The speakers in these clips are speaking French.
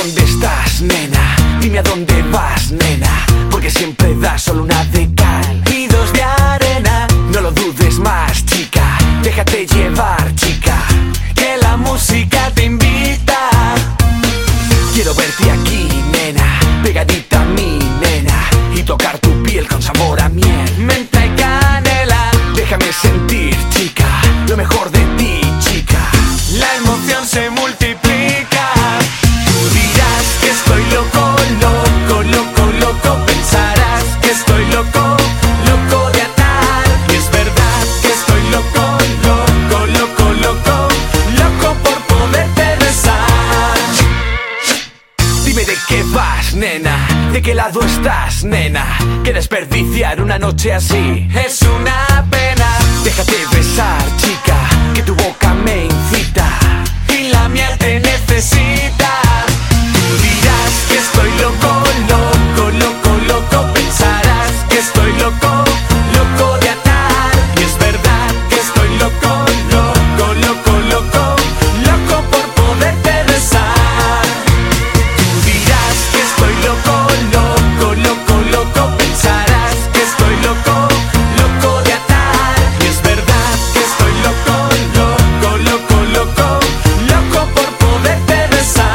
dónde estás, nena. Dime a dónde vas, nena. Porque siempre das solo una de cal y dos de arena. No lo dudes más, chica. Déjate llevar, chica, que la música te invita. Quiero verte aquí, nena, pegadita a mí, nena, y tocar tu piel con sabor a miel, menta y canela. Déjame sentir, chica, lo mejor de ti, chica. La emoción se multiplica. Tú dirás que estoy loco, loco, loco, loco. Pensarás que estoy loco, loco de atar. Y es verdad que estoy loco, loco, loco, loco, loco por poderte besar. Dime de qué vas, nena, de qué lado estás, nena. Que desperdiciar una noche así es una pena. Déjate besar, chica, que tu boca me incita y la mía te necesita. Tú dirás que estoy loco, loco, loco, loco. Pensarás que estoy loco, loco de atar. Y es verdad que estoy loco, loco, loco, loco, loco por poderte besar. Tú dirás que estoy loco, loco, loco, loco. Pensarás que estoy loco, loco de atar. Y es verdad que estoy loco, loco, loco, loco, loco por poderte besar.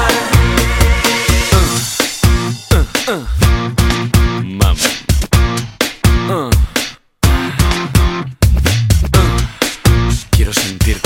Quiero sentirte.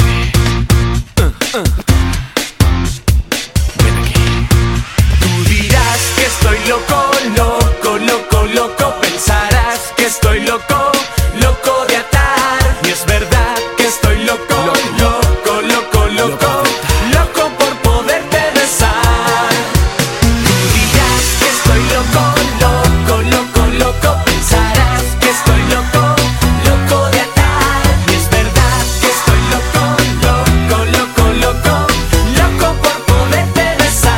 Ven aquí. Tú dirás que estoy loco, loco, loco, loco. Pensarás que estoy loco, loco de atar. Y es verdad que estoy loco, loco, loco, loco, loco por poderte besar. Tú dirás que estoy loco, loco, loco, loco. Pensarás que estoy loco, loco de atar. Y es verdad que estoy loco, loco, loco, loco, loco por poderte besar.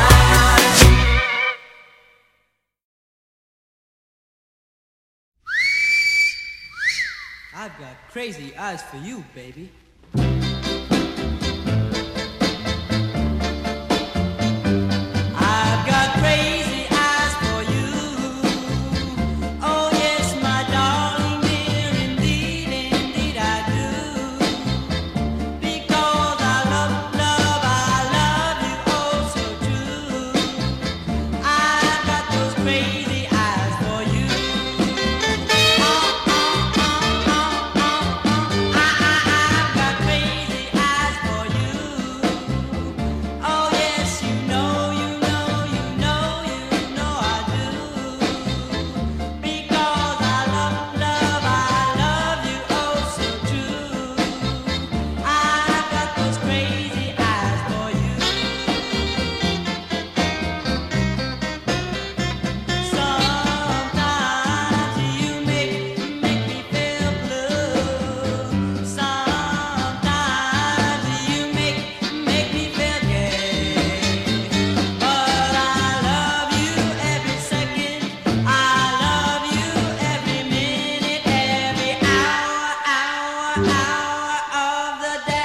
I've got crazy eyes for you, baby. I've got crazy eyes for you. Oh yes, my darling dear, indeed, indeed I do. Because I love you oh so true. I've got those crazy eyes for you. I've got crazy eyes for you. Oh yes, you know, you know, you know, you know I do. Because I love you oh so true. I've got those crazy eyes for you. Sometimes you make me feel blue. Sometimes you make me feel gay. But I love you every second. I love you every minute, every hour of the day.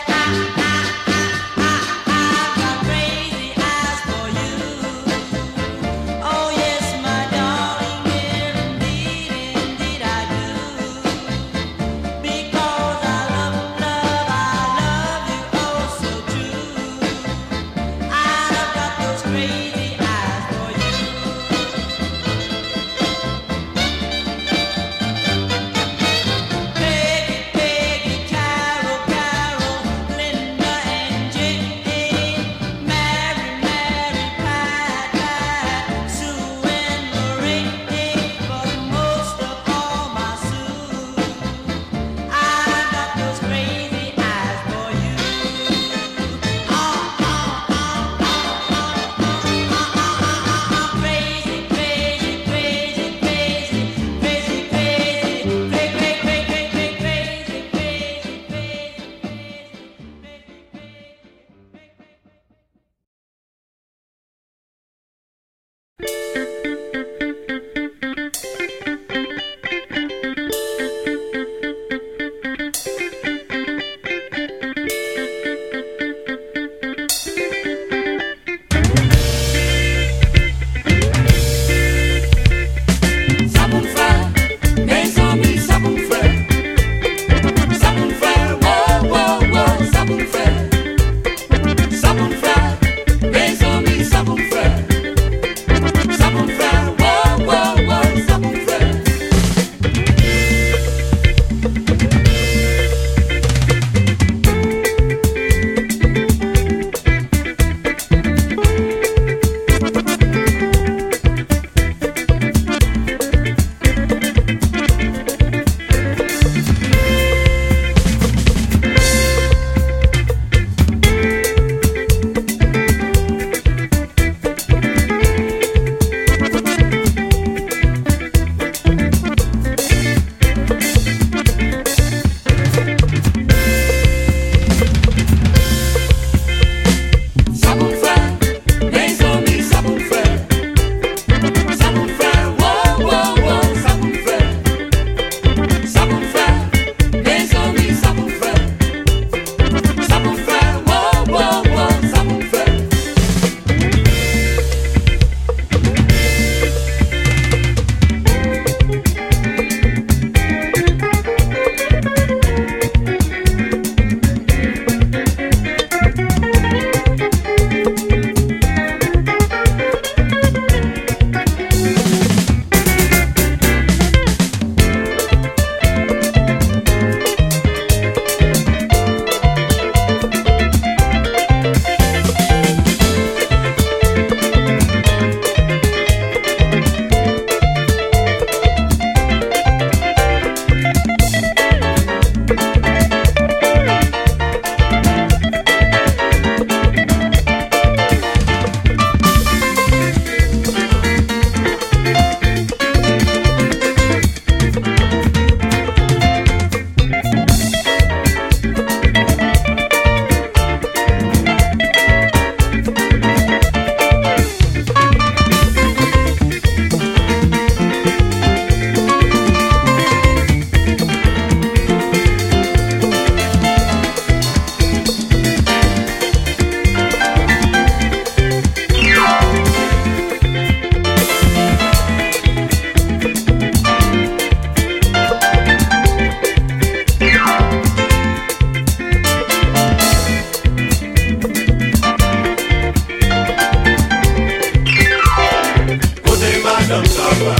I've got crazy eyes for you. Oh yes, my darling dear, indeed, indeed I do. Because I love you oh so true. I've got those crazy eyes for you. Peggy, Carol, Linda and Jane, Mary, Pat, Sue and Lorraine, but most of all my Sue. I've got those crazy eyes for you.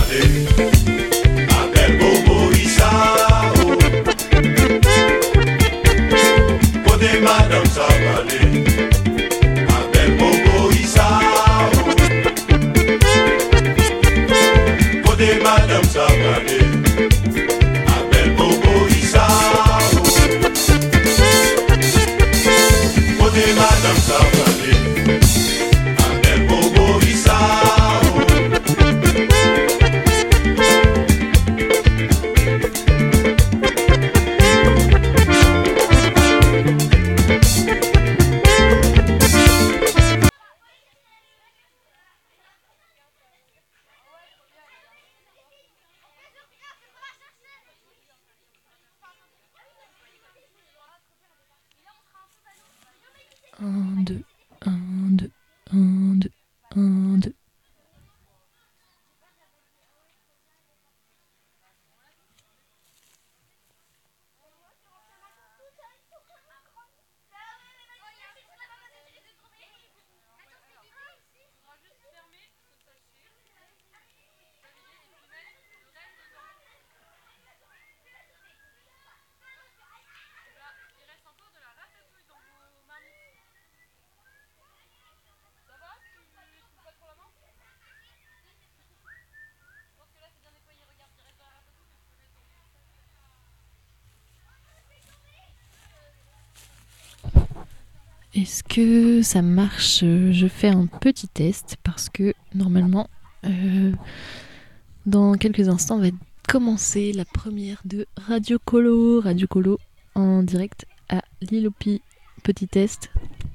Un, deux, un, deux, un, deux, un, deux. Est-ce que ça marche? Je fais un petit test parce que normalement, dans quelques instants, on va commencer la première de Radio Colo. Radio Colo en direct à Lillopi. Petit test.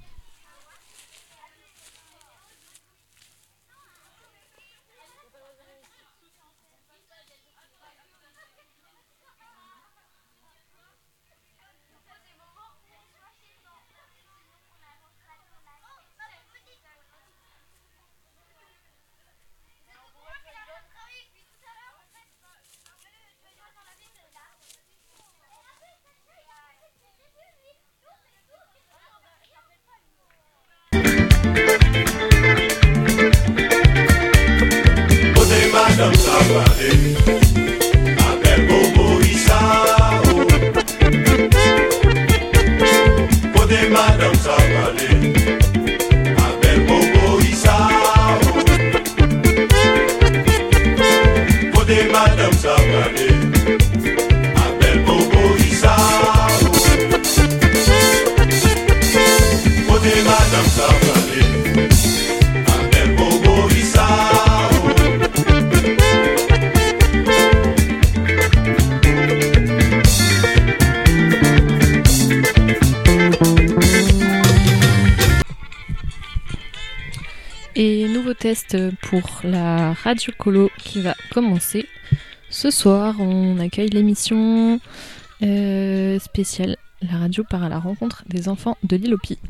Et nouveau test pour la Radio Colo qui va commencer. Ce soir, on accueille l'émission spéciale La radio part à la rencontre des enfants de Lillopi.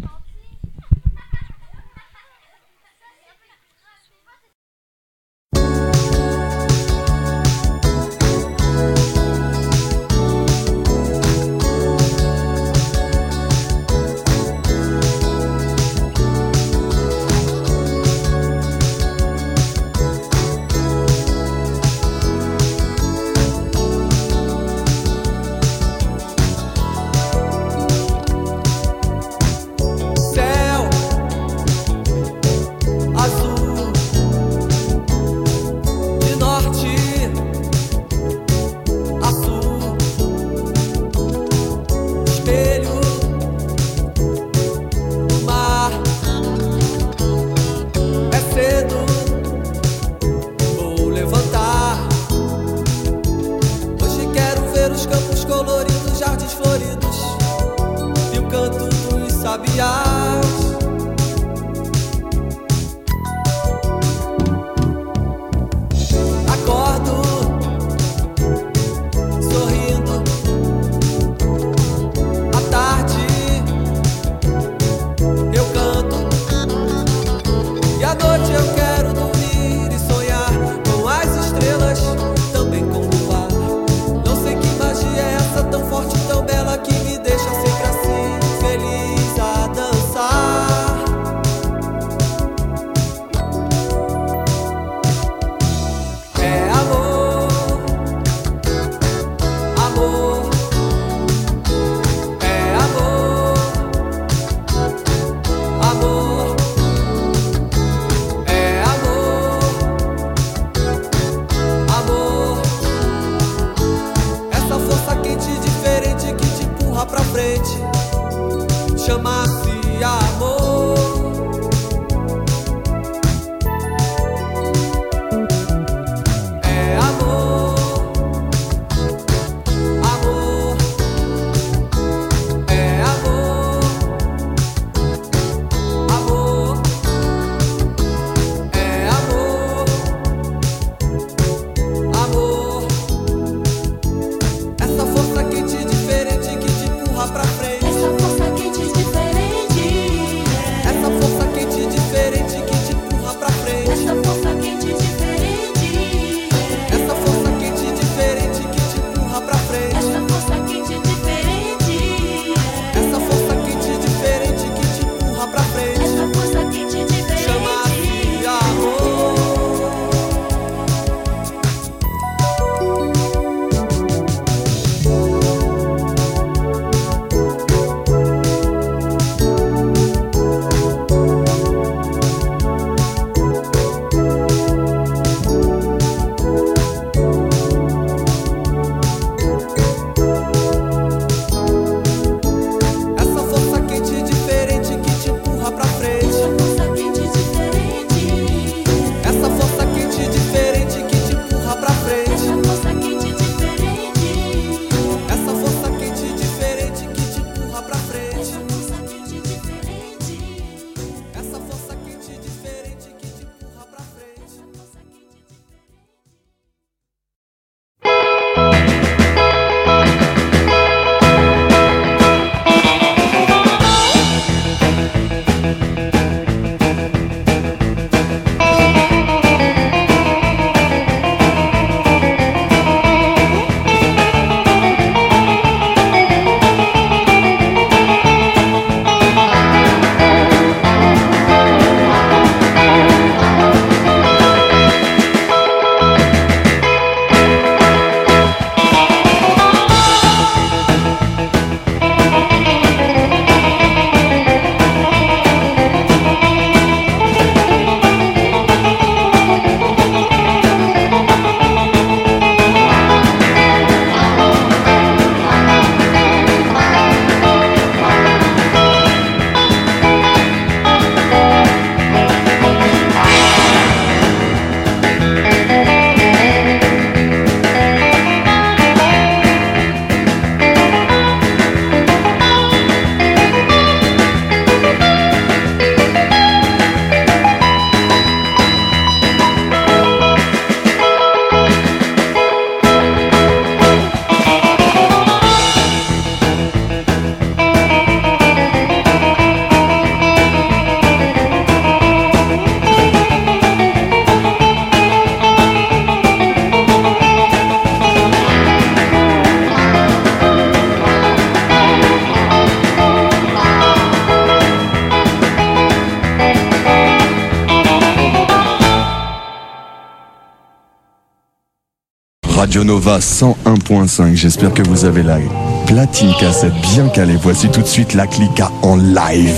Radio Nova 101.5, j'espère que vous avez la platine cassette bien calée. Voici tout de suite la Clica en live.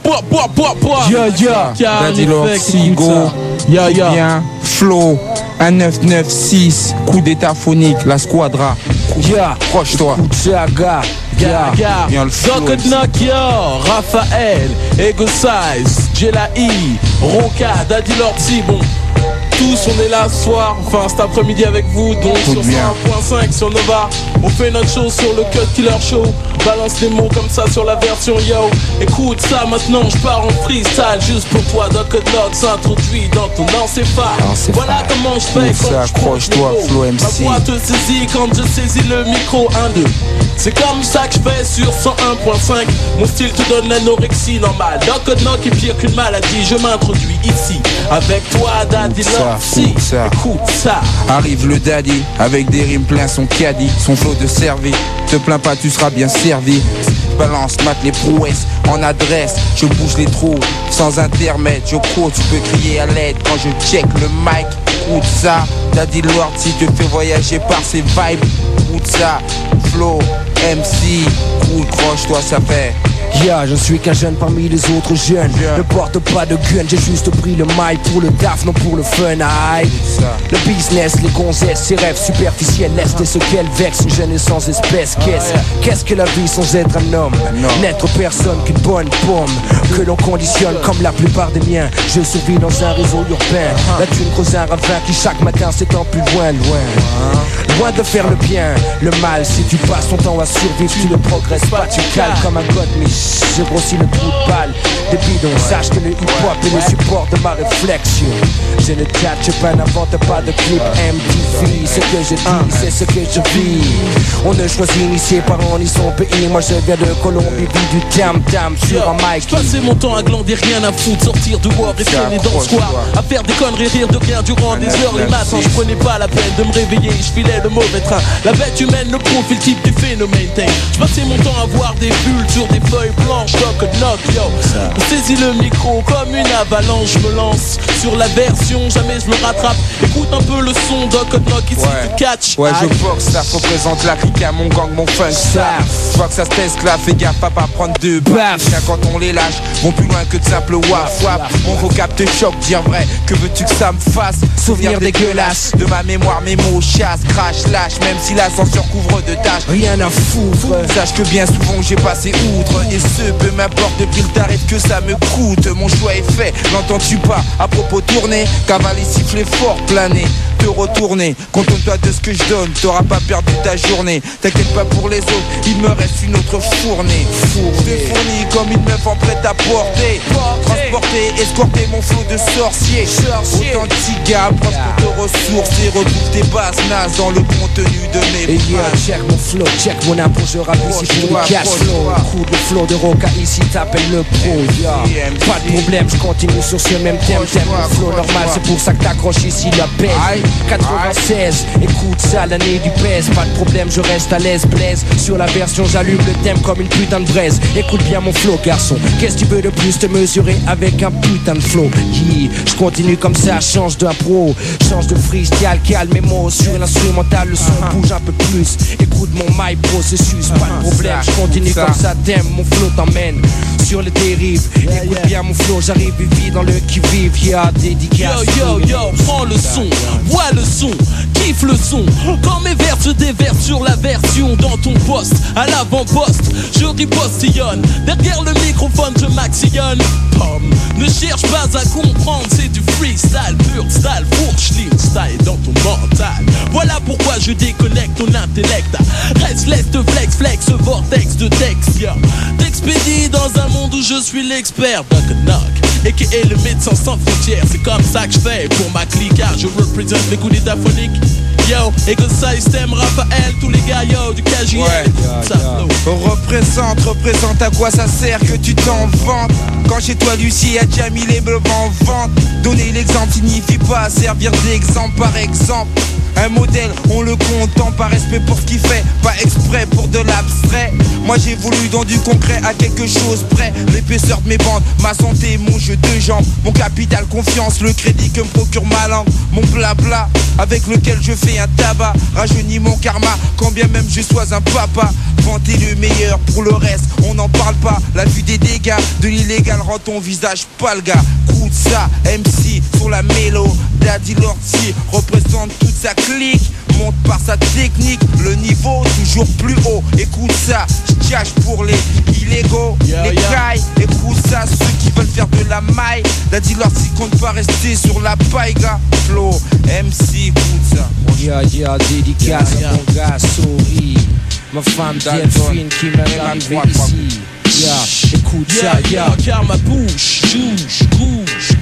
Daddy Lord, Sigo, bien, Flo, 1996, coup d'état phonique, la squadra. Proche-toi. Bien le flow. Doc Knock, yo, Raphaël, Ego Size, Jelai, Roca, Daddy Lord, si bon. Tous on est là ce soir, enfin cet après-midi avec vous, donc sur 101.5 sur Nova. On fait notre show sur le Cut Killer Show. Balance des mots comme ça sur la version yo. Écoute ça maintenant, je pars en freestyle juste pour toi. Doc Knock s'introduit dans ton encéphale. Voilà comment je fais quand je accroche-toi, Flo MC. Ma voix te saisit quand je saisis le micro 1-2. C'est comme ça que je fais sur 101.5. Mon style te donne l'anorexie normale. Doc Knock est pire qu'une maladie. Je m'introduis ici avec toi, Daddy Lord. Si, écoute ça. Arrive le daddy avec des rimes plein son caddie, son flot de cervé. Te plains pas, tu seras bien servi. Balance, mate les prouesses en adresse. Je bouge les trous sans intermède. Je cours, tu peux crier à l'aide quand je check le mic. Écoute ça, Daddy Lord si te fait voyager par ses vibes. Écoute ça, Flo, MC, cool, croche-toi, ça fait. Yeah, je suis qu'un jeune parmi les autres jeunes. Ne porte pas de gun, j'ai juste pris le mic pour le taf, non pour le fun. Aïe. Le business, les gonzesses, ses rêves superficiels laissent ce qu'elles vexent, une jeune et sans espèce. Qu'est-ce que la vie sans être un homme? N'être personne qu'une bonne pomme que l'on conditionne comme la plupart des miens. Je survis dans un réseau urbain. La thune creuse un ravin qui chaque matin s'étend plus loin. Loin de faire le bien, le mal. Si tu passes ton temps à survivre, tu ne progresses pas, tu cales comme un god miche. J'ai grossi le trou de balle des bidons. Sache que le hip-hop est le support de ma réflexion. Je ne catch pas, n'invente pas de clip MTV. Ce que je dis, c'est ce que je vis. On ne choisit ni ses parents ni son pays. Moi je viens de Colombie, vis du tam-tam sur un mic. J'passais mon temps à glander, rien à foutre. Sortir dehors et traîner dans le square, à faire des conneries, rire de rien durant des heures les matins. Je prenais pas la peine de me réveiller, je filais le mauvais train. La bête humaine, le profil type du phénomène. J'passais mon temps à voir des bulles sur des feuilles blanches. Doc Knock, yo. On saisit le micro comme une avalanche. Je me lance sur la version, jamais je me rattrape. Écoute un peu le son, Doc Knock ici tu catch. Ouais, je boxe, ça représente la clique à mon gang, mon funk staff. Je vois que ça se t'esclave, fais gaffe à pas prendre deux baffes. Quand on les lâche, vont plus loin que de simple waf waf. Mon vocab te choque, dire vrai, que veux-tu que ça me fasse? Souvenir dégueulasse de ma mémoire, mes mots chasse, crash, lâche. Même si l'ascenseur couvre de tâches, rien à foutre. Sache que bien souvent j'ai passé outre. Et ce, peu m'importe depuis le tarif que ça me coûte. Mon choix est fait, n'entends-tu pas? À propos tourner, cavaler, siffler fort, planer, te retourner. Contente-toi de ce que je donne, t'auras pas perdu ta journée. T'inquiète pas pour les autres, il me reste une autre fournée. Je te fournis comme une meuf en prête à porter. Transporter, escorter mon flot de sorcier. Authentique gars, proche pour te ressourcer. Retrouve tes bases nazes dans le contenu de mes pages. Check mon flow, check mon impôt, je rappe ici pour le cash flow. Coup de flow de Roca ici, t'appelles le pro. Pas de problème, je continue sur ce même thème. Mon flow normal, c'est pour ça que t'accroches ici la baisse. 96, écoute ça, l'année du pèse. Pas de problème, je reste à l'aise, blaise. Sur la version, j'allume le thème comme une putain de braise. Écoute bien mon flow, garçon. Qu'est-ce que tu veux de plus, te mesurer avec un putain de flow? Je continue comme ça, change d'un pro. Change de freestyle, calme mes mots. Sur l'instrumental, le son bouge un peu plus. Écoute mon mic processus, pas de problème. Je continue comme ça, thème, mon flow t'emmène sur les dérives. Écoute bien mon flow, j'arrive vite dans le qui-vive. Dédicace. Yo, prends le son, vois le son, kiffe le son. Quand mes vers se déversent sur la version dans ton poste, à l'avant-poste, je ripostillonne. Derrière le microphone, je maxillonne. Pomme, ne cherche pas à comprendre, c'est du freestyle, pur style, fourche, lean style dans ton mental. Voilà pourquoi je déconnecte ton intellect. Reste, laisse te flex, vortex de texte, yo. T'expédie dans un monde où je suis l'expert. Doc Knock, et qui est le médecin sans frontières. C'est comme ça que je fais pour ma clique, car je représente les coups d'état phoniques. Yo, et que ça système, Raphaël, tous les gars, yo, du KJL. Représente, à quoi ça sert que tu t'en vantes? Quand chez toi Lucie a déjà mis les meubles en vente. Donner l'exemple signifie pas servir d'exemple par exemple. Un modèle, on le contente par respect pour ce qu'il fait, pas exprès pour de l'abstrait. Moi j'évolue dans du concret à quelque chose près. L'épaisseur de mes bandes, ma santé, mon jeu de jambes, mon capital confiance, le crédit que me procure ma langue. mon blabla avec lequel je fais un tabac rajeunit mon karma, quand bien même je sois un papa. Vanter le meilleur, pour le reste on n'en parle pas. La vue des dégâts de l'illégal rend ton visage pâle gars. Écoute ça, MC sur la mélo, Daddy Lorty représente toute sa clique, monte par sa technique, le niveau toujours plus haut. Écoute ça, j'cache pour les illégaux, les cailles. Écoute ça, ceux qui veulent faire de la maille. Daddy Lorty compte pas rester sur la paille gars. Flow, MC, écoute ça. Dédicace à mon gars, souris. Ma femme Delphine qui m'aime arrivé ici. Écoute ça, car ma bouche, bouge.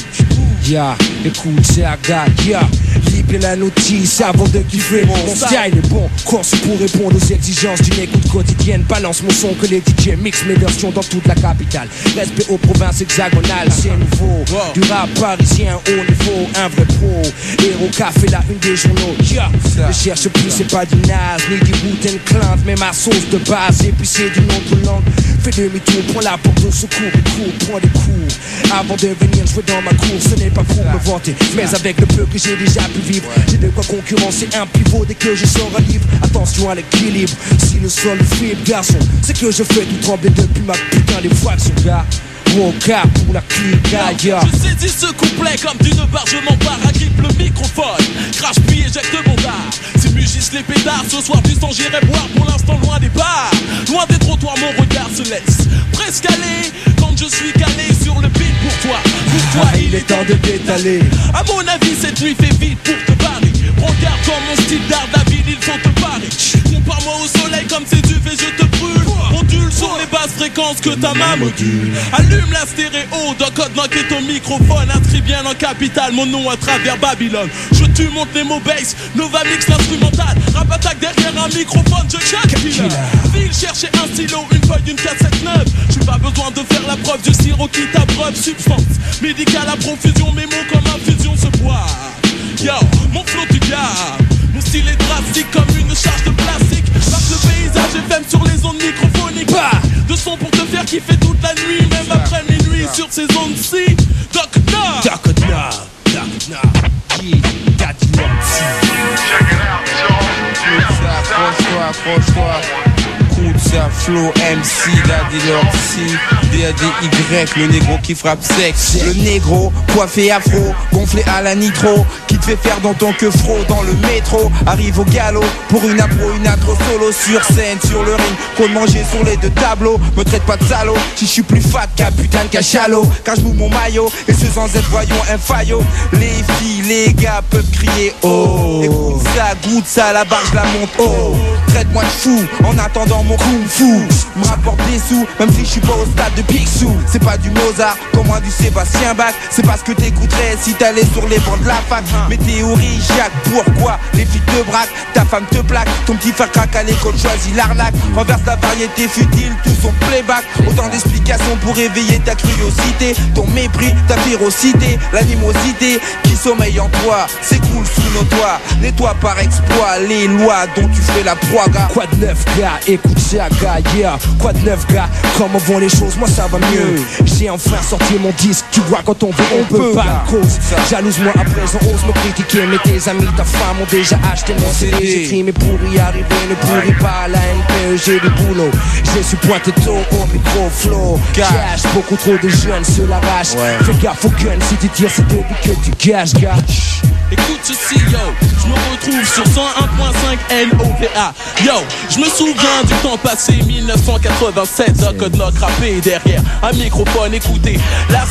Écoute ça, gars, libère la notice avant de kiffer. Mon style est bon, conçu pour répondre aux exigences d'une écoute quotidienne. Balance mon son que les DJ mixent mes versions dans toute la capitale. Respect aux provinces hexagonales, c'est nouveau. Du rap parisien haut niveau, un vrai pro. Héros café la une des journaux. Ne cherche plus, c'est pas du naze, ni du Wu-Tang Clan, mais ma sauce de base, épicée d'une autre langue. Fais demi-tour, prends la porte de secours et cours, prends des cours. Avant de venir jouer dans ma cour, ce n'est pas pour me vanter, mais avec le peu que j'ai déjà pu vivre, j'ai de quoi concurrencer un pivot dès que je sors un livre. Attention à l'équilibre, si le sol fibre, garçon, c'est que je fais tout trembler depuis ma putain d'effraction, gars. Gros cas pour la clique, gars. Je saisis ce couplet comme d'une barre, je m'empare, agrippe le microphone, crache puis éjecte mon dard. Si mugissent les pétards, ce soir du sang j'irai boire, pour l'instant loin des bars. Loin des trottoirs, mon regard se laisse presque aller quand je suis calé sur le beat pour toi. Pour toi, il est temps de t'étaler. À mon avis, cette nuit fait vite pour te barrer. Prends garde dans mon style d'art, David, il faut te parer. Compare-moi au soleil comme c'est du fait, je te brûle. Ondule sur les basses fréquences que ta main module. Allume la stéréo, dans code knock et ton microphone. Inscris bien en capital, mon nom à travers Babylone. Je tue, monte les mots bass, Nova mix l'instrumental. Rap attaque derrière un microphone, je chatte killer. Ville chercher un stylo, une feuille, une cassette neuve. J'ai pas besoin de faire la preuve du sirop qui t'abreuve. Substance médicale à profusion, mes mots comme infusion se boivent. Yo, mon flow du gars, mon style est drastique comme une charge de plastique. Marque le paysage FM sur les ondes microphoniques. De son pour te faire kiffer toute la nuit, même après minuit sur ces ondes-ci. Doc Knock, Daddy Lorty. Accroche-toi. Écoute ça, Flow, MC, Daddy Lorty, D-A-D-Y, le négro qui frappe sexe. Le négro, coiffé afro, gonflé à la nitro, qui te fait faire dans ton queufro dans le métro. Arrive au galop, pour une impro, une intro solo sur scène, sur le ring, qu'on manger sur les deux tableaux. Me traite pas de salaud, si je suis plus fat qu'un putain de cachalot. Car je mouille mon maillot, et ce sans être voyons un faillot. Les filles, les gars peuvent crier oh. Écoute ça, goûte ça, la barre je la monte oh. Traite-moi de fou, en attendant mon kung fu. Me rapporte des sous, même si je suis pas au stade de Picsou. C'est pas du Mozart, comme moi du Sébastien Bach. C'est pas ce que t'écouterais si t'allais sur les bancs de la fac. Mes théories, Jacques, pourquoi les filles te braquent, ta femme te plaque, ton petit frère craque à l'école, choisit l'arnaque. Renverse la variété futile, tout son playback. Autant d'explications pour éveiller ta curiosité, ton mépris, ta férocité, l'animosité qui sommeille en toi. C'est cool sous nos toits, nettoie par exploit les lois dont tu fais la proie, gars. Quoi de neuf, gars, écoute ça, gars, yeah. Quoi de neuf, gars, comment vont les choses, moi ça va mieux. J'ai enfin sorti mon disque, tu vois quand on veut, on peut pas cause. Jalouse-moi à présent, ose me critiquer, mais tes amis, ta femme ont déjà acheté mon CD. J'écris, mais pour y arriver, ne pourris pas à la NPE, j'ai du boulot. Je suis pointé tôt au micro flow. Cash, beaucoup trop de jeunes se l'arrachent. Fais gaffe au gun, si tu tires, c'est depuis que tu gages, gars. Écoute ceci, yo, je me retrouve sur 101.5 NOVA. Yo, je me souviens du temps passé, 1987, Doc Knock rappé derrière un microphone, écoutez la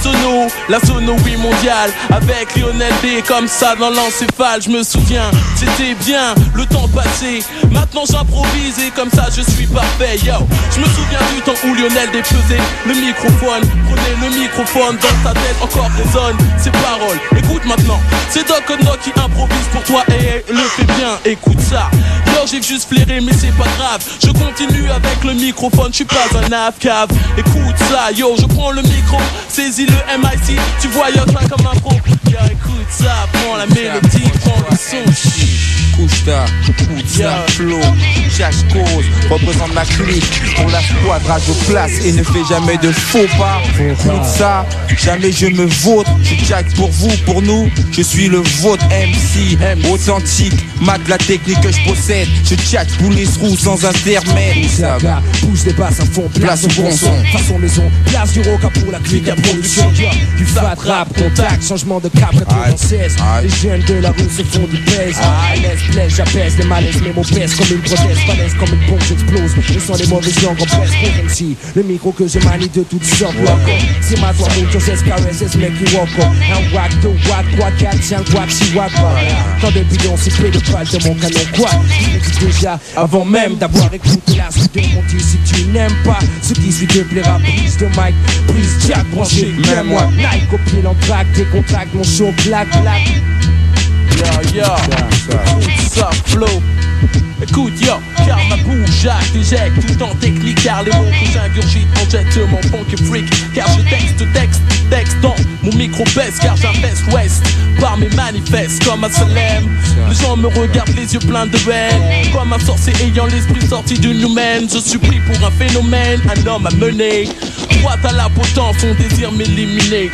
sono, oui mondiale, avec Lionel D comme ça dans l'encéphale. Je me souviens, c'était bien le temps passé, maintenant j'improvise et comme ça je suis parfait. Yo, je me souviens du temps où Lionel D pesait le microphone, prenez le microphone dans ta tête, encore résonne ses paroles. Écoute maintenant, c'est Doc Knock qui improvise pour toi et le fait bien, écoute ça. Yo, j'ai juste flairé mais c'est pas grave, je continue avec le microphone, je suis pas un avcave. Écoute ça, yo, je prends le micro, saisis le MIC, tu vois yo, ça comme un pro. Yo, écoute ça, prends la mélodie, prends le son. Couche ta, écoute ça, flow. chasse cause représente ma clique. Pour la squadrage de place et ne fait jamais de faux pas. Pour ça, jamais je me vautre. Je jack pour vous, pour nous, je suis le vôtre MC. Authentique, mat la technique que je possède. Je jack boules roues sans intermède. Saga, pousse les basses à fond, place au bon son. Façon maison, place du roca pour la clique à production. Du fat rap, contact, changement de cap 96. Les jeunes de la rue se font du pèse. Laisse, plaise, j'apaise les malaises, mes mots pèsent comme une prothèse, falaise comme une bombe, j'explose. Je sens les mauvaises langues en presse pour MC. Le micro que je manie de toutes sortes, loco. C'est ma toi, muchos escareces, make you walk. Un wack, deux wack, quoi, 4, 5 wack, 6 wack. Quand des bidons sifflent de balles de mon canon, quoi. Je le dis déjà avant même d'avoir écouté la suite de mon titre. Si tu n'aimes pas ce qui suit te plaira, prise de mic, prise jack, branché, même moi. Nike, copie l'entraque, décontracte mon show, black. Yo, écoute ça, flow. Écoute, yo, car ma bouche j'éjecte tout en technique. Car les mots que j'ingurgite en jette mon funk et freak. Car je texte dans mon micro baisse. Car j'investe l'ouest par mes manifestes comme à Salem. Les gens me regardent les yeux pleins de haine. Comme un sorcier ayant l'esprit sorti d'une humaine. Je suis pris pour un phénomène, un homme à mener. Droite à la potence, on désire m'éliminer.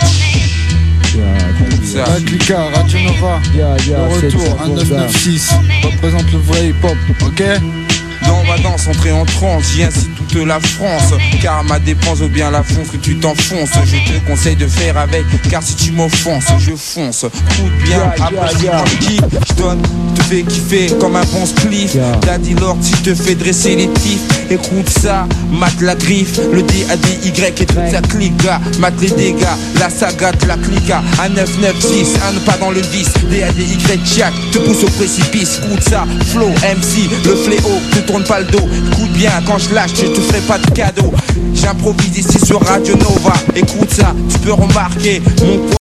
La Clica, Radio Nova, le retour, 1996, représente le vrai hip-hop, ok? Dans ma danse, entrer en transe, j'y incite toute la France. Car ma dépense vaut bien la fonce que tu t'enfonces. Je te conseille de faire avec, car si tu m'offenses, je fonce. Écoute bien, après je kiffe, je donne, te fais kiffer comme un bon spliff. Daddy Lord, si te fait dresser les tifs. Écoute ça, mate la griffe, le D-A-D-Y et toute sa clique. Mate les dégâts, la saga de la clica. Un 996, un pas dans le vice. D-A-D-Y, Jack, te pousse au précipice. Écoute ça, flow, MC, le fléau, te tourne pas le dos. Écoute bien, quand je lâche, je te ferai pas de cadeau. J'improvise ici sur Radio Nova. Écoute ça, tu peux remarquer mon poids.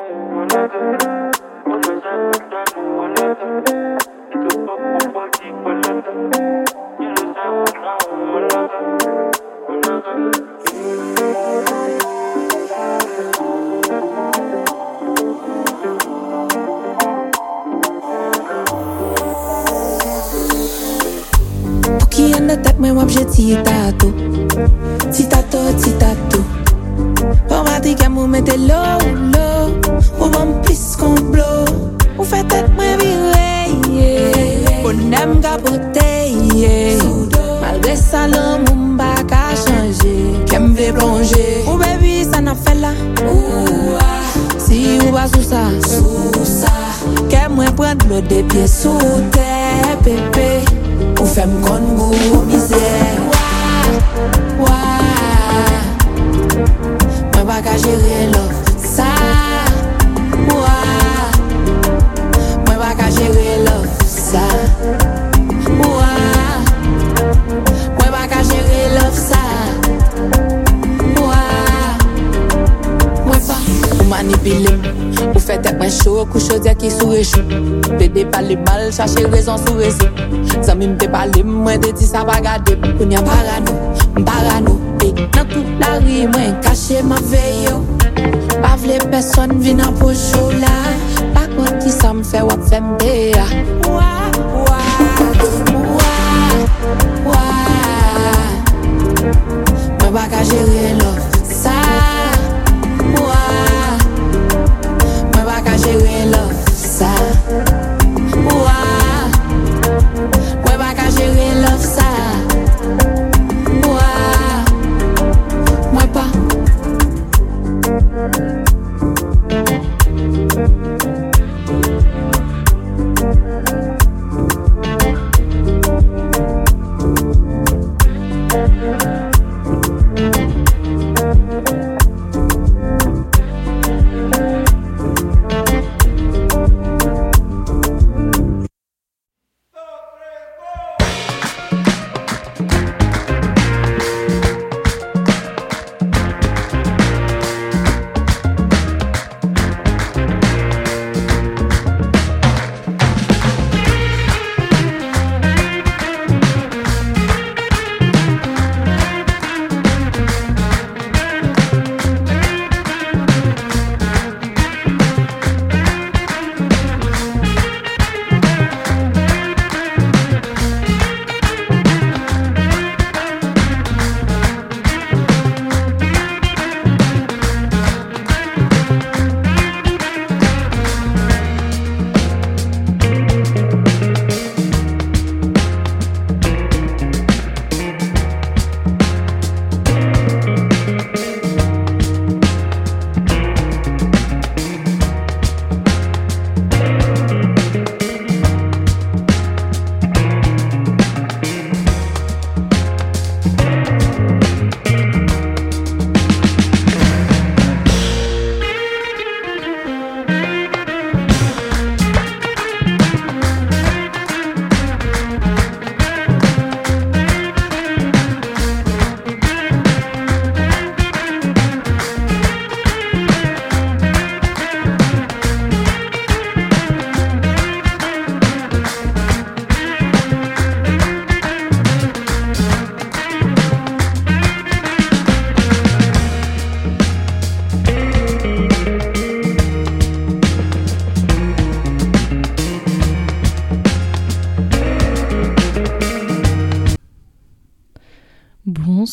Mwen wap je ti tato, ti tato, ti tato. Ou mati kem ou mette low, low. Ou wam plis kon blow. Ou fe tet mwen vire, bonem kapote, malgré ça l'homme mba ka chanje. Kem ve plonge, ou baby ça n'a fait là. Si ou ba sou sa, kem mwen prend l'eau de pieds sous terre, pépé. Ou fèm kon gou misère. Mwen pa ka jere love sa. Mwen pa ka jere love sa. Mwen pa ka jere love sa. Mwen pa ou manipile. Ou fè tek mwen chou, kou chaudière qui sou rechou. Pede pale mal, chache raison sou réseau. Zami mte pale, mwen te di sa pa gade. Kounya parano, nan tout la ri mwen kache ma veyo. Pa vle person vin an pochou la. Pa konti sa m fè wap fè mde ya. Mwen pa ka jere love sa. Mwen pa ka jere love sa. Mwen pa ka jere love sa. Mwen pa.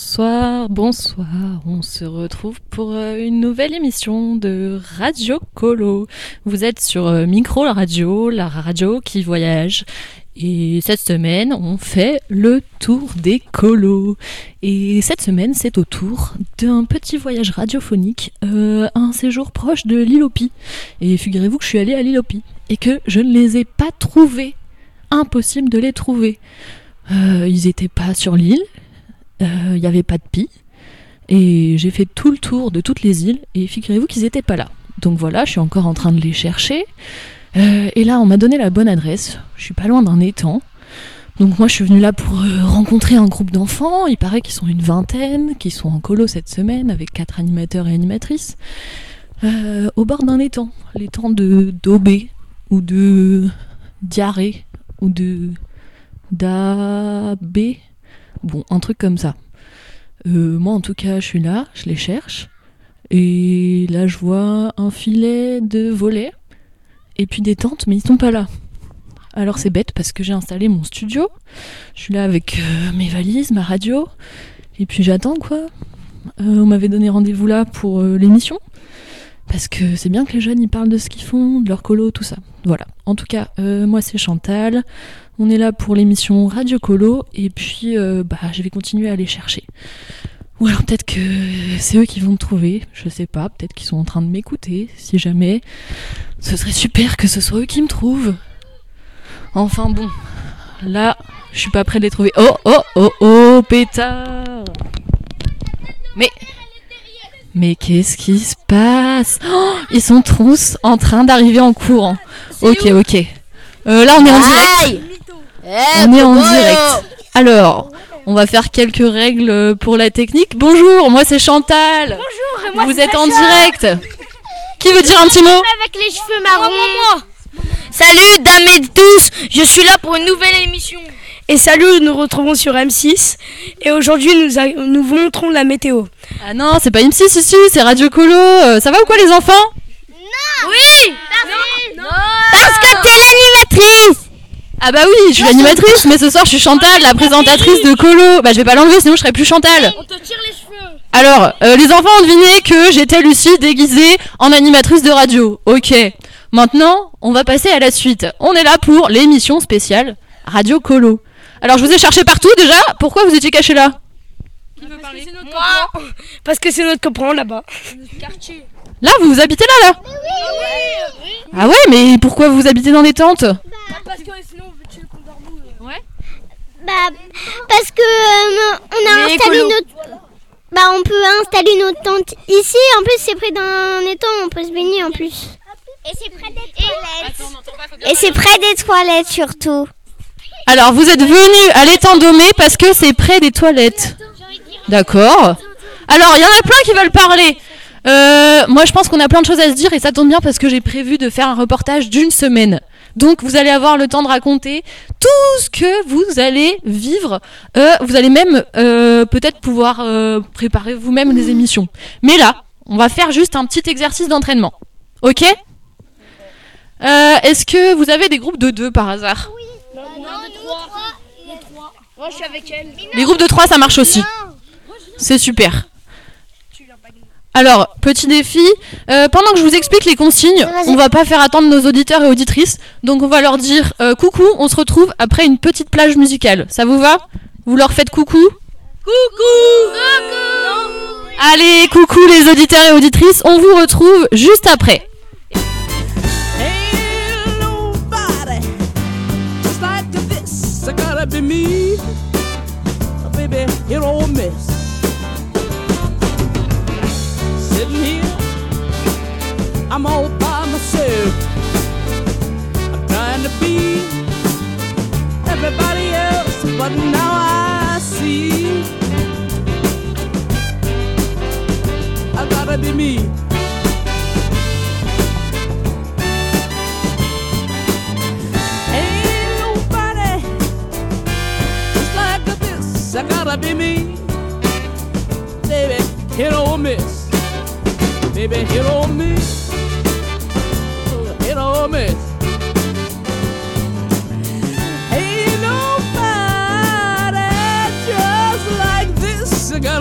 Bonsoir, on se retrouve pour une nouvelle émission de Radio Colo. Vous êtes sur Micro, la radio qui voyage. Et cette semaine, on fait le tour des colos. Et cette semaine, c'est au tour d'un petit voyage radiophonique, un séjour proche de l'île aux Pies. Et figurez-vous que je suis allée à l'île aux Pies et que je ne les ai pas trouvés. Impossible de les trouver. Ils n'étaient pas sur l'île. Il n'y avait pas de pie, et j'ai fait tout le tour de toutes les îles, et figurez-vous qu'ils n'étaient pas là. Donc voilà, je suis encore en train de les chercher, et là on m'a donné la bonne adresse, je suis pas loin d'un étang, donc moi je suis venue là pour rencontrer un groupe d'enfants, il paraît qu'ils sont une vingtaine, qui sont en colo cette semaine, avec 4 animateurs et animatrices, au bord d'un étang, l'étang de d'Aubé, ou de Diarrhée, ou de d'Abé. Bon, un truc comme ça. Moi, en tout cas, je suis là, je les cherche. Et là, je vois un filet de volets. Et puis des tentes, mais ils sont pas là. Alors c'est bête parce que j'ai installé mon studio. Je suis là avec mes valises, ma radio. Et puis j'attends, quoi. On m'avait donné rendez-vous là pour l'émission. Parce que c'est bien que les jeunes, ils parlent de ce qu'ils font, de leur colo, tout ça. Voilà. En tout cas, moi, c'est Chantal. On est là pour l'émission Radio Colo, et puis je vais continuer à les chercher. Ou alors peut-être que c'est eux qui vont me trouver, je sais pas, peut-être qu'ils sont en train de m'écouter, si jamais. Ce serait super que ce soit eux qui me trouvent. Enfin bon, là, je suis pas près de les trouver. Oh, pétard! Mais qu'est-ce qui se passe? Oh, ils sont tous en train d'arriver en courant. Ok. Là, on est en direct. On est en direct. Alors, on va faire quelques règles pour la technique. Bonjour, moi c'est Chantal. Bonjour, et moi vous c'est êtes en Sacha. direct. Qui veut dire un petit mot? Avec les cheveux marrons. Salut, dames et tous. Je suis là pour une nouvelle émission. Et salut, nous nous retrouvons sur M6. Et aujourd'hui, nous vous montrons la météo. Ah non, c'est pas M6 ici, c'est Radio Colo. Ça va ou quoi les enfants? Non. Oui. Non. Parce que t'es l'animatrice. Ah bah oui, je suis l'animatrice, mais ce soir je suis Chantal, la présentatrice de Colo. Bah je vais pas l'enlever, sinon je serai plus Chantal. On te tire les cheveux. Alors, les enfants ont deviné que j'étais Lucie déguisée en animatrice de radio. Ok. Maintenant, on va passer à la suite. On est là pour l'émission spéciale Radio Colo. Alors je vous ai cherché partout déjà. Pourquoi vous étiez cachés là? Qui veut parler? Parce que c'est notre copain là-bas. Quartier. Là, vous habitez là? Oui. Ah ouais, mais pourquoi vous habitez dans des tentes? Parce que sinon on veut tuer le condor. Ouais. Parce que on a installé notre... on peut installer notre tente ici. En plus, c'est près d'un étang, on peut se baigner en plus. Et c'est près des toilettes. Et c'est près des toilettes surtout. Alors, vous êtes venus à l'étang Domé parce que c'est près des toilettes. D'accord. Alors, il y en a plein qui veulent parler. Moi, je pense qu'on a plein de choses à se dire et ça tombe bien parce que j'ai prévu de faire un reportage d'1 semaine. Donc, vous allez avoir le temps de raconter tout ce que vous allez vivre. Vous allez même peut-être pouvoir préparer vous-même des émissions. Mais là, on va faire juste un petit exercice d'entraînement. Ok ? Est-ce que vous avez des groupes de 2 par hasard ? Oui. Non, de 3. Moi, je suis avec elle. Les groupes de 3, ça marche aussi. C'est super. Alors, petit défi, pendant que je vous explique les consignes, on va pas faire attendre nos auditeurs et auditrices, donc on va leur dire coucou, on se retrouve après une petite plage musicale. Ça vous va ? Vous leur faites coucou ? Coucou ! Allez, coucou les auditeurs et auditrices, on vous retrouve juste après. I gotta be me, baby, hit or miss. Sitting here, I'm all by myself. I'm trying to be everybody else, but now I see I gotta be me. I gotta be me, baby, hit or miss, baby, hit or miss, hit or miss. Ain't nobody just like this. I gotta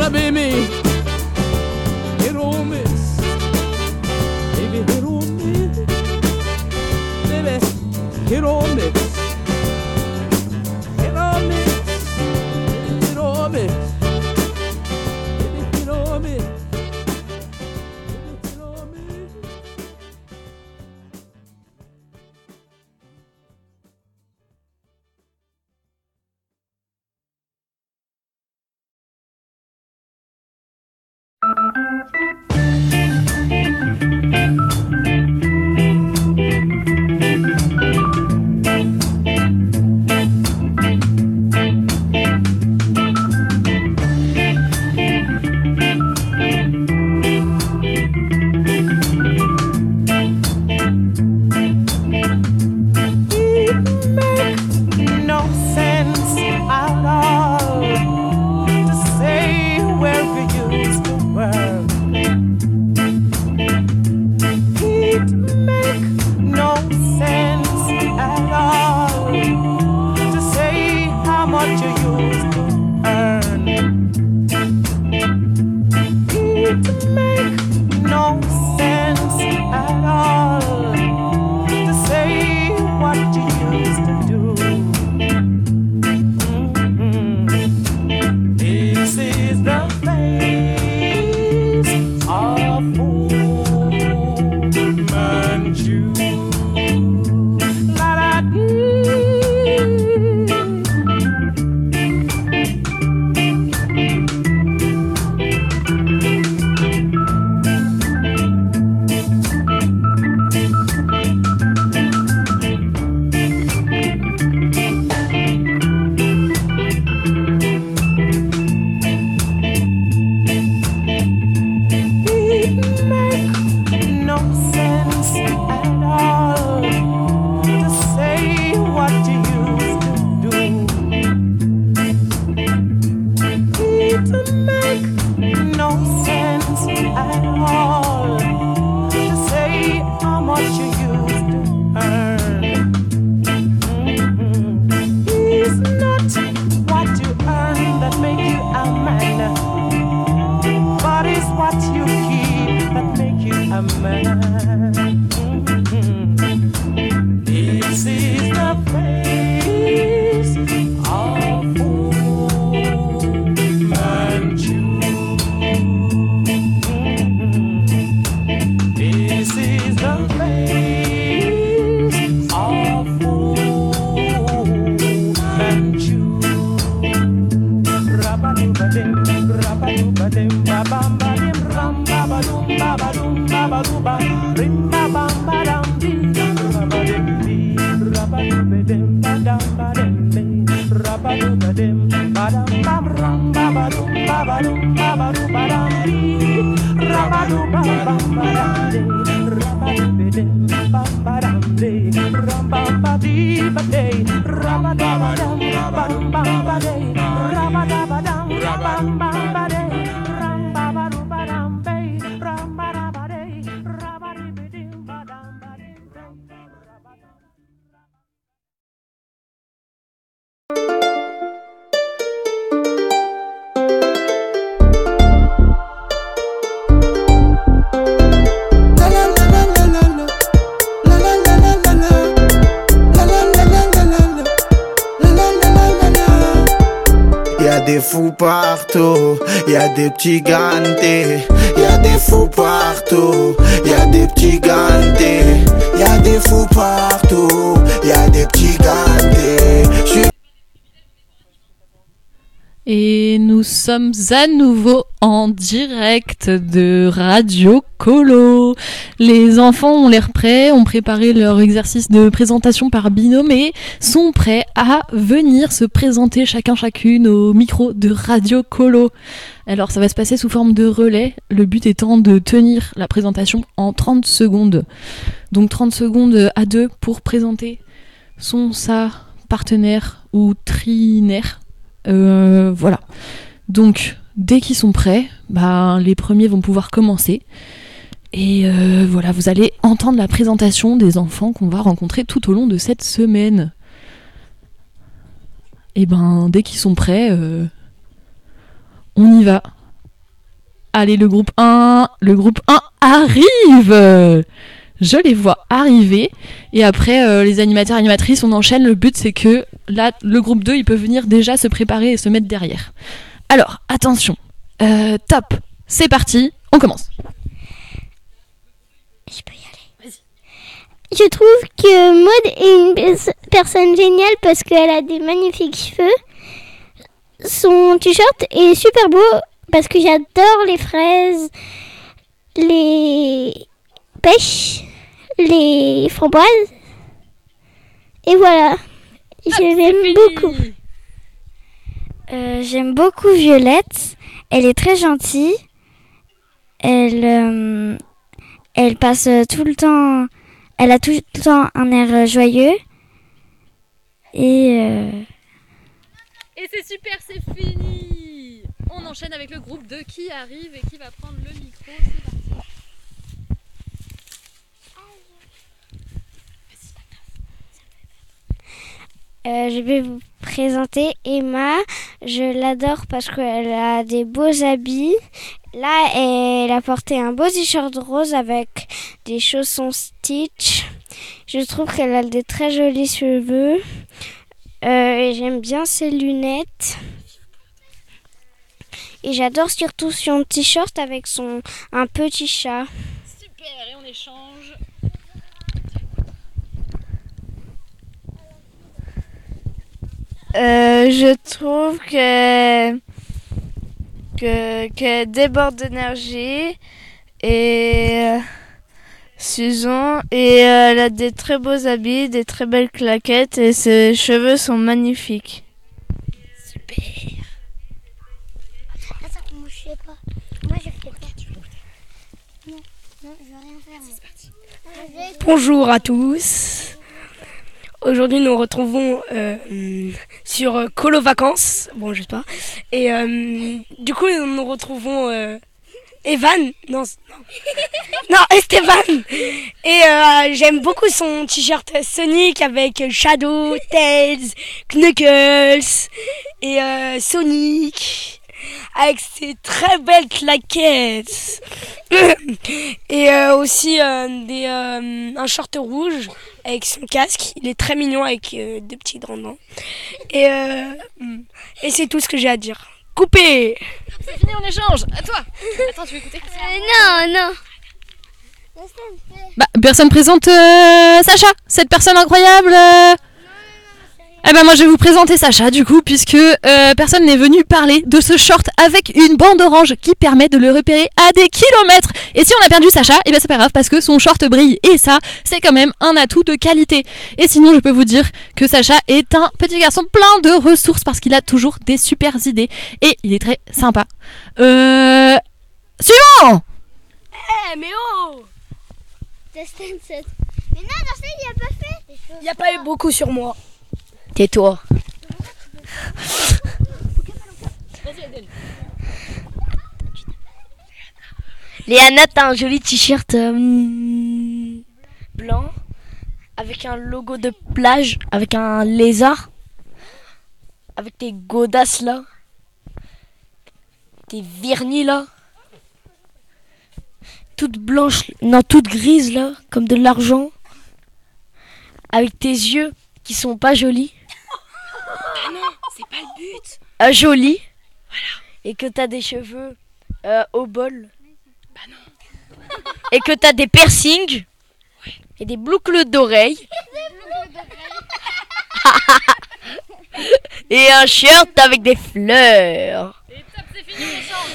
Fous partout, y a des petits gantés, y a des fous partout, y a des petits gantés, y a des fous partout, y a des petits gantés. Et nous sommes à nouveau en direct de Radio Colo. Les enfants ont l'air prêts, ont préparé leur exercice de présentation par binôme et sont prêts à venir se présenter chacune au micro de Radio Colo. Alors ça va se passer sous forme de relais, le but étant de tenir la présentation en 30 secondes. Donc 30 secondes à deux pour présenter sa partenaire ou trinaire. Voilà. Donc, dès qu'ils sont prêts, les premiers vont pouvoir commencer. Et voilà, vous allez entendre la présentation des enfants qu'on va rencontrer tout au long de cette semaine. Et dès qu'ils sont prêts, on y va. Allez, le groupe 1 arrive. je les vois arriver. Et après, les animateurs et animatrices, on enchaîne. Le but, c'est que là, le groupe 2, il peut venir déjà se préparer et se mettre derrière. Alors, attention. Top. C'est parti. On commence. Je peux y aller. Vas-y. Je trouve que Maud est une personne géniale parce qu'elle a des magnifiques cheveux. Son t-shirt est super beau parce que j'adore les fraises, les pêches, les framboises. Et voilà, je l'aime beaucoup. J'aime beaucoup Violette. Elle est très gentille. Elle passe tout le temps... Elle a tout le temps un air joyeux. Et c'est super, c'est fini. On enchaîne avec le groupe 2 qui arrive et qui va prendre le micro. C'est parti. Je vais vous présenter Emma. Je l'adore parce qu'elle a des beaux habits. Là, elle a porté un beau t-shirt rose avec des chaussons Stitch. Je trouve qu'elle a des très jolis cheveux. Et j'aime bien ses lunettes. Et j'adore surtout son t-shirt avec un petit chat. Super, et on échange. Je trouve qu'elle déborde d'énergie et Susan, et elle a des très beaux habits, des très belles claquettes et ses cheveux sont magnifiques. Super. Attends, moi je sais pas. Moi je fais pas. Non, je vais rien faire. C'est parti. Bonjour à tous. Aujourd'hui, nous retrouvons sur Colo Vacances. Bon, je sais pas. Et du coup, nous retrouvons Evan. Non, Esteban. Et j'aime beaucoup son t-shirt Sonic avec Shadow, Tails, Knuckles et Sonic. Avec ses très belles claquettes. Et aussi un short rouge avec son casque. Il est très mignon avec deux petits drandans. Et c'est tout ce que j'ai à dire. Coupé. C'est fini, on échange. À toi. Attends, tu veux écouter? Non. Bah, personne présente Sacha, cette personne incroyable. Eh ben moi je vais vous présenter Sacha du coup, puisque personne n'est venu parler de ce short avec une bande orange qui permet de le repérer à des kilomètres. Et si on a perdu Sacha, eh ben c'est pas grave parce que son short brille, et ça c'est quand même un atout de qualité. Et sinon je peux vous dire que Sacha est un petit garçon plein de ressources parce qu'il a toujours des super idées et il est très sympa. Suivant. Mais oh Destin 7. Mais non, Destin il a pas fait. Il n'y a pas eu beaucoup sur moi. Tais-toi. Léana, t'as un joli t-shirt blanc avec un logo de plage, avec un lézard, avec tes godasses là, tes vernis là, toute blanche, non toute grise là, comme de l'argent, avec tes yeux qui sont pas jolis. Ah non, c'est pas le but. Jolis. Voilà. Et que t'as des cheveux au bol. Bah non. Et que t'as des piercings. Ouais. Et des boucles d'oreilles. Et un shirt avec des fleurs. Et top, c'est fini l'échange.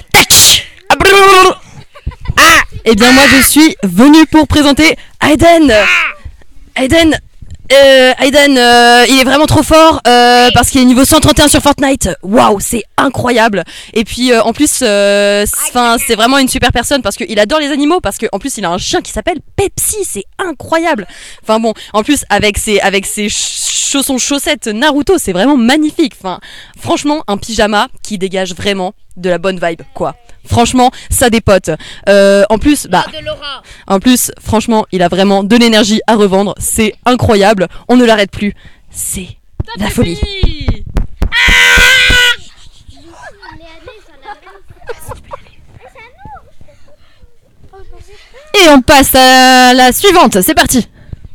Ah, eh bien moi je suis venue pour présenter Aiden. Aiden, il est vraiment trop fort parce qu'il est niveau 131 sur Fortnite. Waouh, c'est incroyable. Et puis en plus, c'est vraiment une super personne parce qu'il adore les animaux, parce qu'en plus il a un chien qui s'appelle Pepsi, c'est incroyable. Enfin bon, en plus avec ses chaussettes Naruto, c'est vraiment magnifique. Enfin, franchement, un pyjama qui dégage vraiment de la bonne vibe, quoi. Franchement, ça dépote. En plus, franchement, il a vraiment de l'énergie à revendre. C'est incroyable. On ne l'arrête plus. C'est la folie. Et on passe à la suivante, c'est parti.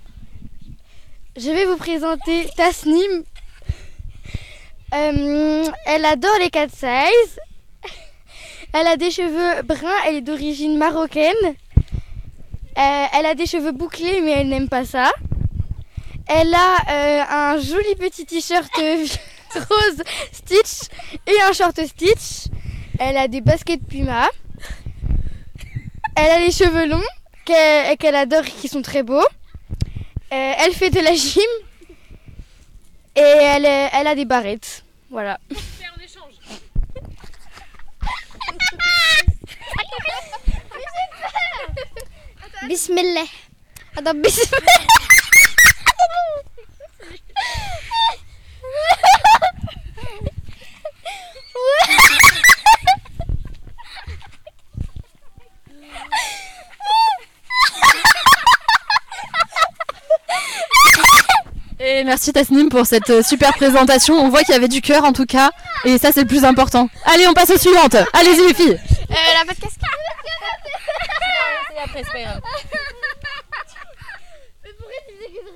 Je vais vous présenter Tasnim. Elle adore les cat size. Elle a des cheveux bruns, elle est d'origine marocaine. Elle a des cheveux bouclés mais elle n'aime pas ça. Elle a un joli petit t-shirt rose Stitch et un short Stitch. Elle a des baskets Puma. Elle a les cheveux longs qu'elle adore et qui sont très beaux. Elle fait de la gym et elle a des barrettes. Voilà. Bismillah. Attends, bismillah. Et merci Tasnim pour cette super présentation. On voit qu'il y avait du cœur en tout cas. Et ça c'est le plus important. Allez, on passe aux suivantes. Allez-y les filles. La pas de casquette. C'est après, c'est pas grave. Mais pourquoi tu faisais que de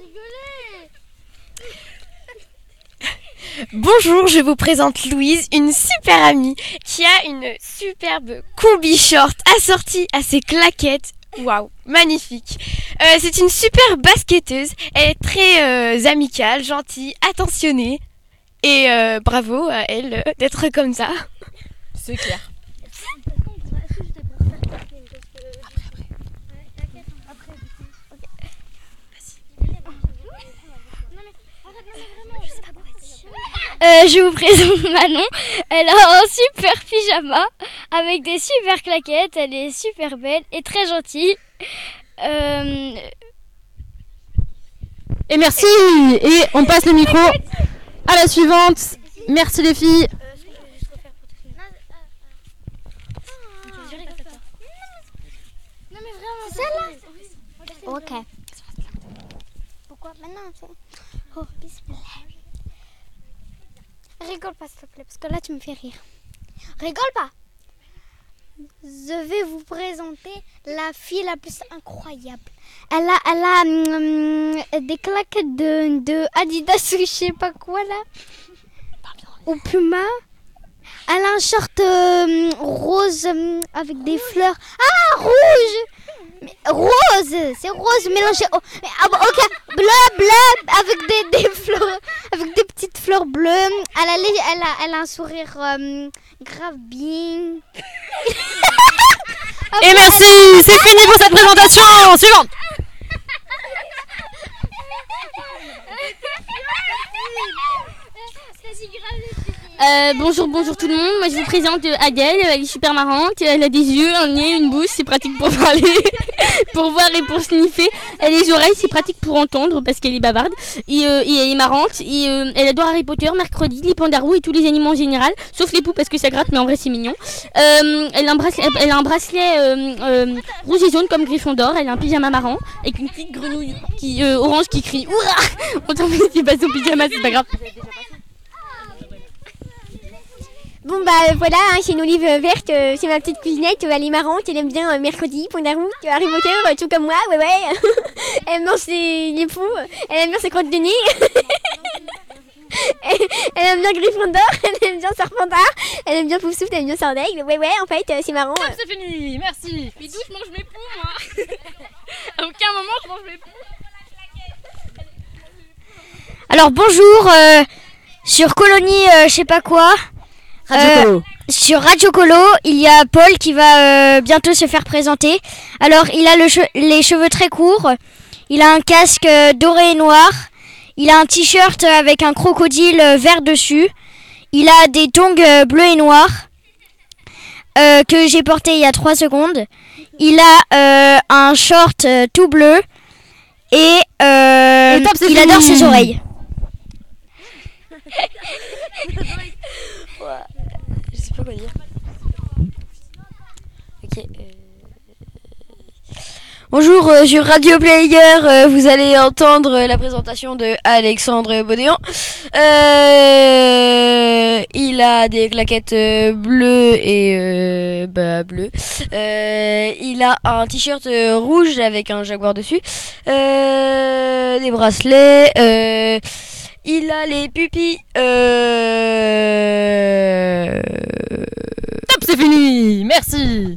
rigoler? Bonjour, je vous présente Louise, une super amie qui a une superbe combi short assortie à ses claquettes. Waouh, magnifique. C'est une super basketteuse. Elle est très amicale, gentille, attentionnée. Et bravo à elle d'être comme ça. C'est clair. Je vous présente Manon. Elle a un super pyjama avec des super claquettes. Elle est super belle et très gentille. Et merci. Et on passe le micro à la suivante. Merci les filles. Non mais vraiment, celle-là. Ok. Pourquoi maintenant? Oh, bismillah. Rigole pas s'il te plaît, parce que là tu me fais rire. Rigole pas. Je vais vous présenter la fille la plus incroyable. Elle a des claquettes de Adidas ou je sais pas quoi là. Ou Puma. Elle a un short rose avec des fleurs. Ah, rouge. Mais rose, c'est rose mélangé. Oh, ok, bleu, avec des fleurs, avec des petites fleurs bleues. Elle a un sourire grave bien. Et merci, c'est fini pour cette présentation. Suivante. Bonjour tout le monde, moi je vous présente Adèle, elle est super marrante, elle a des yeux, un nez, une bouche, c'est pratique pour parler, pour voir et pour sniffer. Elle a les oreilles, c'est pratique pour entendre parce qu'elle est bavarde, et elle est marrante, et elle adore Harry Potter, Mercredi, les pandarous et tous les animaux en général, sauf les poux parce que ça gratte mais en vrai c'est mignon. Elle a un bracelet rouge et jaune comme Gryffondor, elle a un pyjama marrant avec une petite grenouille orange qui crie ouah. On t'en fait c'est pas son pyjama, c'est pas grave. Bon bah voilà, hein, c'est une olive verte, c'est ma petite cousinette, elle est marrante, elle aime bien Mercredi, Pandarou, Harry Potter, tout comme moi, ouais. Elle mange les poux, elle aime bien ses crottes de nez. Elle aime bien Gryffondor, elle aime bien Serpentard, elle aime bien Poufsouffle, elle aime bien Sardaigle, ouais, en fait, c'est marrant. C'est fini, merci. Mais d'où je mange mes poux, moi? À aucun moment je mange mes poux. Alors bonjour, sur Colonie je sais pas quoi. Sur Radio Colo, il y a Paul qui va bientôt se faire présenter. Alors, il a les cheveux très courts, il a un casque doré et noir, il a un t-shirt avec un crocodile vert dessus, il a des tongs bleus et noirs que j'ai porté il y a 3 secondes. Il a un short tout bleu et il adore ses oreilles. Je sais pas quoi dire. Ok. Bonjour, sur Radio Player, vous allez entendre la présentation de Alexandre Baudéan. Il a des claquettes bleues et bleues. Il a un t-shirt rouge avec un jaguar dessus. Des bracelets. Il a les pupilles. Top, c'est fini. Merci.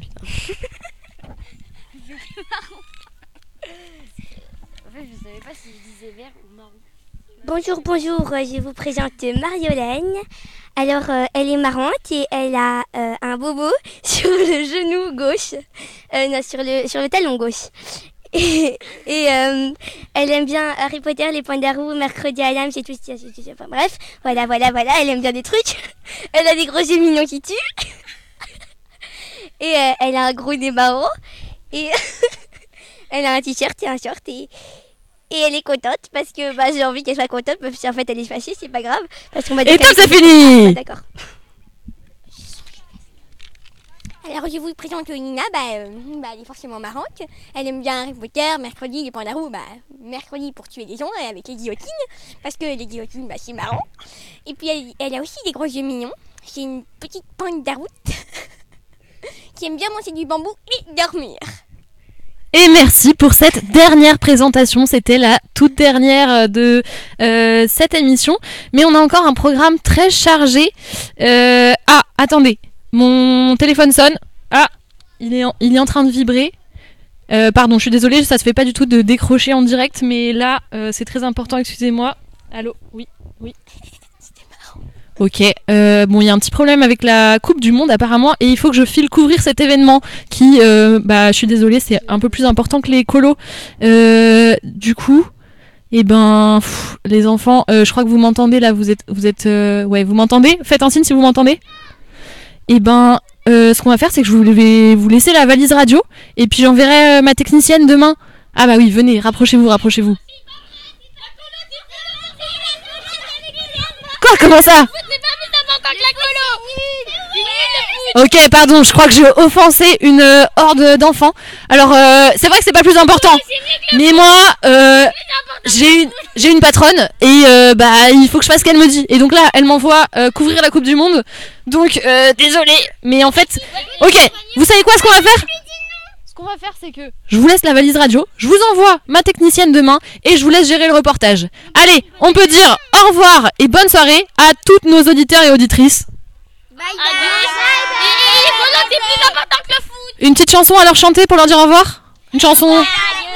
Bonjour, je vous présente Mariolène. Alors, elle est marrante et elle a un bobo sur le genou gauche, non, sur le talon gauche. Et elle aime bien Harry Potter, les points d'arroux, Mercredi à l'âme, c'est tout ça. Enfin, bref, voilà, elle aime bien des trucs. Elle a des gros yeux mignons qui tuent. Et elle a un gros nez marron. Et elle a un t-shirt et un short et elle est contente parce que j'ai envie qu'elle soit contente, même si en fait elle est fâchée, c'est pas grave. Parce qu'on m'a dit et toi, c'est fini. D'accord. Alors je vous présente Nina, elle est forcément marrante. Elle aime bien Harry Potter, Mercredi, les points d'arroux, Mercredi pour tuer les gens avec les guillotines, parce que les guillotines, c'est marrant. Et puis elle a aussi des gros yeux mignons. C'est une petite pointe d'arroute qui aime bien manger du bambou et dormir. Et merci pour cette dernière présentation, c'était la toute dernière de cette émission, mais on a encore un programme très chargé. Attendez, mon téléphone sonne. Il est en train de vibrer. Pardon, je suis désolée, ça se fait pas du tout de décrocher en direct, mais là c'est très important, excusez-moi. Allô, oui. Ok, bon, il y a un petit problème avec la Coupe du Monde apparemment, et il faut que je file couvrir cet événement qui, je suis désolée, c'est un peu plus important que les colos. Du coup, les enfants, je crois que vous m'entendez là, vous m'entendez ? Faites un signe si vous m'entendez. Ce qu'on va faire, c'est que je vais vous laisser la valise radio, et puis j'enverrai ma technicienne demain. Ah bah oui, venez, rapprochez-vous. Quoi, comment ça ? Ok, pardon, je crois que j'ai offensé une horde d'enfants. Alors, c'est vrai que c'est pas plus important. Mais moi, j'ai une patronne et il faut que je fasse ce qu'elle me dit. Et donc là, elle m'envoie couvrir la Coupe du Monde. Donc, désolé, mais en fait, ok, vous savez quoi, ce qu'on va faire ? Ce qu'on va faire, c'est que je vous laisse la valise radio, je vous envoie ma technicienne demain et je vous laisse gérer le reportage. Allez, on peut dire au revoir et bonne soirée à toutes nos auditeurs et auditrices. C'est plus important que le foot. Une petite chanson à leur chanter pour leur dire au revoir ? Une chanson. Cours,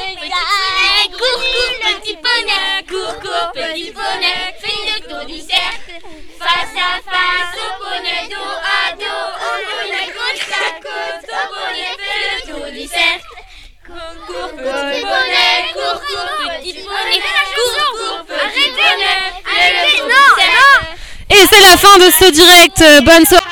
petit poney, cours, petit poney, fais le tour du cercle. Face à face, au poney, dos à dos, au poney, côte à côte, au poney, fais le tour du cercle. Cours, petit poney, cours, petit poney, cours, petit poney, fais le tour du cercle. Et c'est la fin de ce direct. Bonne soirée.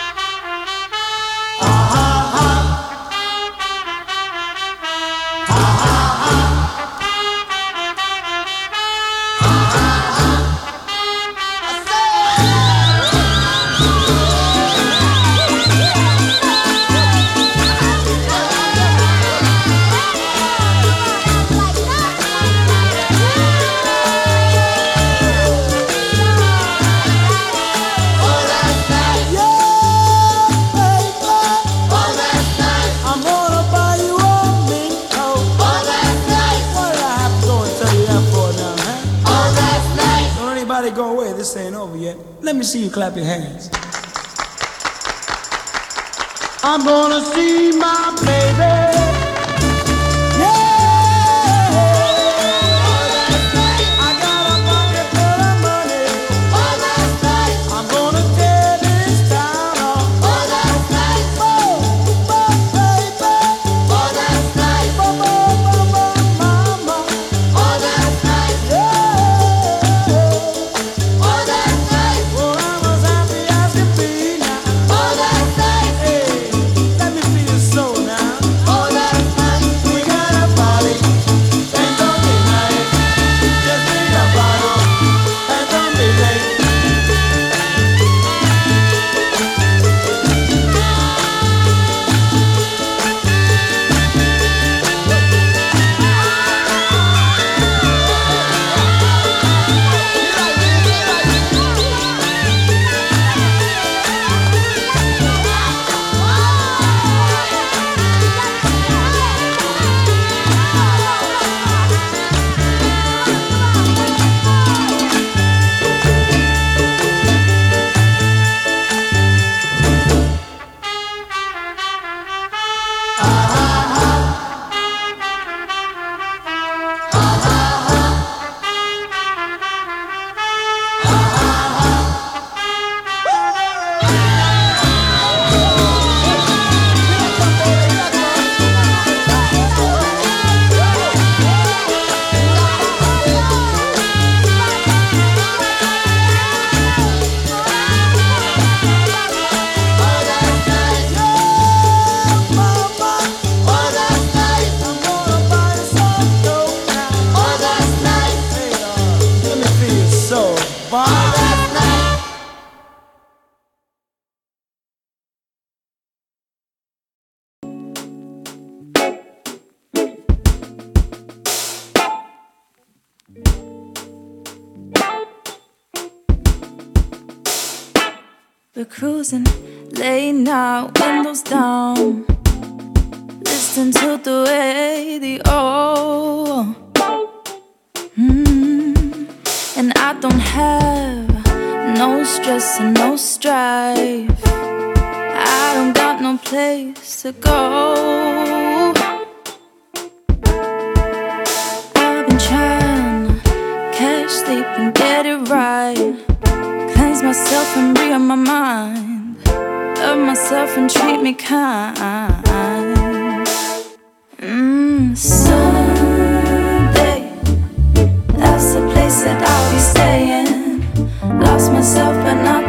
Go away, this ain't over yet. Let me see you clap your hands. I'm gonna see my baby. All that We're cruising late night, windows down, listen to the radio. And I don't have no stress and no strife. I don't got no place to go. I've been trying to catch sleep and get it right. Cleanse myself and free up my mind. Love myself and treat me kind. Sunday, that's the place that I'll be staying. Lost myself but not